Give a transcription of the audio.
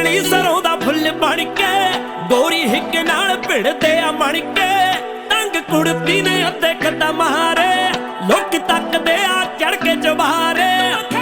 ਨੀ ਸਰੋਂ ਦਾ ਫੁੱਲ ਬਣ ਕੇ, ਗੋਰੀ ਹਿੱਕ ਨਾਲ ਭਿੜਦੇ ਆ ਮਣ ਕੇ। ਤੰਗ ਕੁੜਤੀ ਨੇ ਅੱਧੇ ਕਦਮ ਹਾਰੇ, ਲੋਕ ਤੱਕਦੇ ਆ ਚੜ ਕੇ ਚੁਬਾਰੇ।